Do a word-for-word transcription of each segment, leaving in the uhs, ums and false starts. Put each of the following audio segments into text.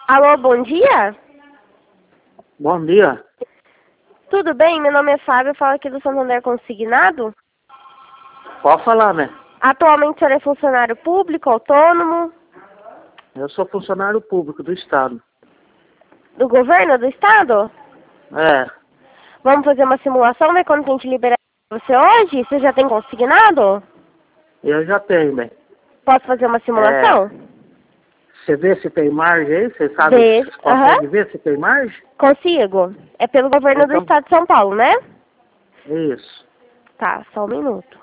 Alô, bom dia? Bom dia. Tudo bem? Meu nome é Fábio, eu falo aqui do Santander Consignado. Pode falar, né? Atualmente o senhor é funcionário público, autônomo, Eu sou funcionário público do Estado. do governo do estado? É, Vamos fazer uma simulação, ver quando a gente liberar você hoje? Você já tem consignado? eu já tenho, né? Posso fazer uma É, simulação? você vê se tem margem aí? Você sabe, Vê, você aham, consegue ver se tem margem? consigo. É pelo governo do Então, estado de São Paulo, né? isso. Tá, só um minuto.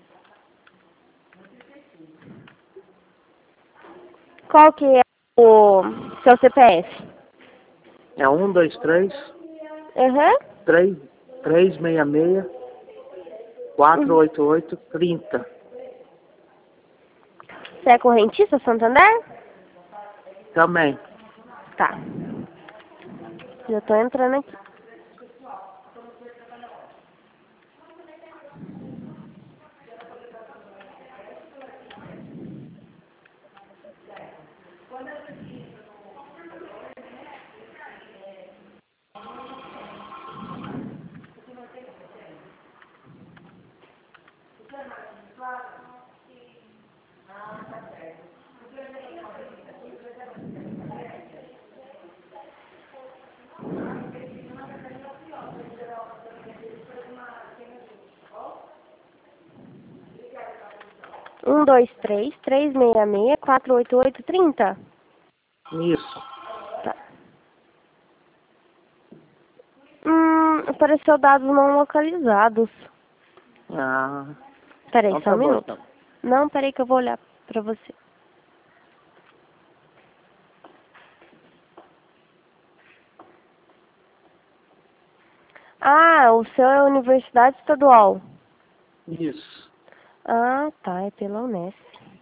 Qual que é o seu C P F? É um, dois, três, Aham. três, três, seis, seis, quatro, Uhum. oito, oito, trinta. Você é correntista, Santander? Também. Tá. Já tô entrando aqui. Um, dois, três, três, seis, seis, quatro, oito, oito, trinta. Isso. Tá. Hum, apareceu dados não localizados. Ah, Peraí, então só um tá bom, minuto. então. Não, peraí que eu vou olhar pra você. Ah, o seu é Universidade Estadual. Isso. Ah, tá, é pela Unesp.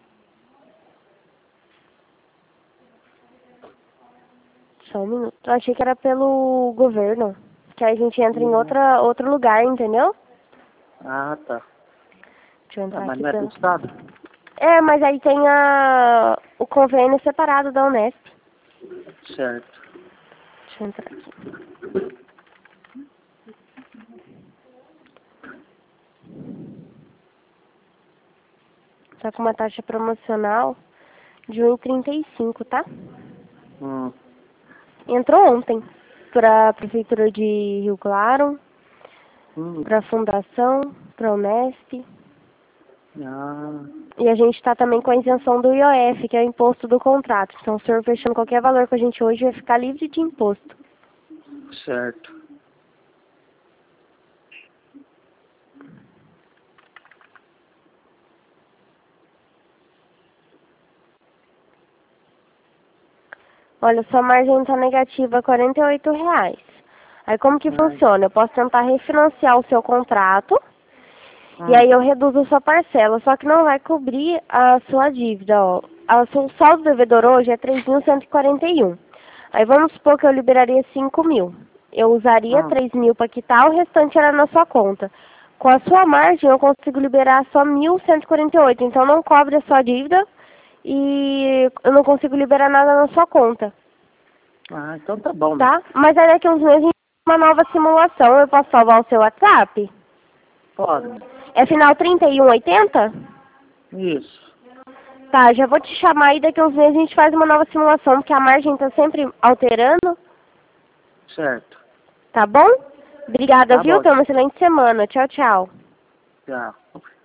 Só um minuto. Eu achei que era pelo governo. Que aí a gente entra em Hum. outra, outro lugar, entendeu? Ah, tá. Deixa eu Tá, entrar mas aqui não é do pelo... Estado? É, mas aí tem a... o convênio separado da Unesp. Certo. Deixa eu entrar aqui. Tá com uma taxa promocional de um e trinta e cinco, tá? Hum. Entrou ontem para a Prefeitura de Rio Claro, Hum. para a Fundação, para a Unesp. Ah, E a gente está também com a isenção do I O F, que é o imposto do contrato. Então, o senhor fechando qualquer valor com a gente hoje vai ficar livre de imposto. certo. Olha, sua margem está negativa, quarenta e oito reais. Aí como que Ai. funciona? Eu posso tentar refinanciar o seu contrato e Hum. aí eu reduzo a sua parcela, só que não vai cobrir a sua dívida, ó. A seu saldo devedor hoje é três mil cento e quarenta e um. Aí vamos supor que eu liberaria cinco mil. Eu usaria Hum. três mil para quitar, o restante era na sua conta. Com a sua margem eu consigo liberar só mil cento e quarenta e oito, então não cobre a sua dívida e eu não consigo liberar nada na sua conta, Ah, então tá bom, né? tá? Mas aí daqui a uns meses a gente tem uma nova simulação, eu posso salvar o seu WhatsApp? Pode. É final trinta e um oitenta? Isso. Tá, já vou te chamar aí, daqui a uns meses a gente faz uma nova simulação, porque a margem tá sempre alterando, Certo. tá bom? Obrigada, Tá viu? bom, Tenha uma então. excelente semana. Tchau, tchau. Tchau.